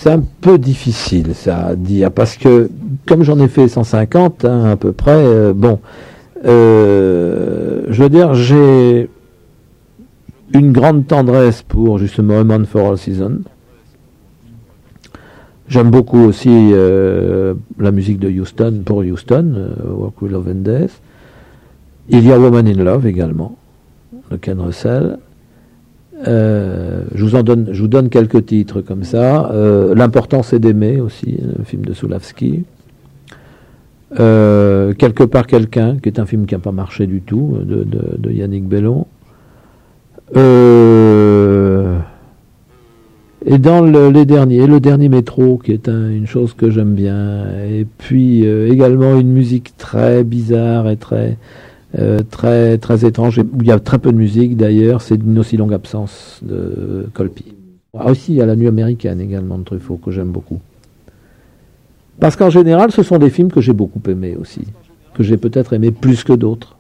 c'est un peu difficile ça à dire, parce que comme j'en ai fait 150 à peu près, je veux dire, j'ai une grande tendresse pour justement A Man for All Seasons. J'aime beaucoup aussi la musique de Houston, pour Houston, Walk With Love and Death. Il y a Woman in Love également, de Ken Russell. Je vous donne quelques titres comme ça. L'important c'est d'aimer aussi, un film de Soulawski. Quelque part quelqu'un, qui est un film qui n'a pas marché du tout, de Yannick Bellon. Et dans le dernier métro, qui est une chose que j'aime bien, et puis également une musique très bizarre et très étrange, où il y a très peu de musique d'ailleurs, c'est Une aussi longue absence de Colpi. Aussi, il y a La Nuit américaine également de Truffaut, que j'aime beaucoup. Parce qu'en général, ce sont des films que j'ai beaucoup aimés aussi, que j'ai peut-être aimé plus que d'autres.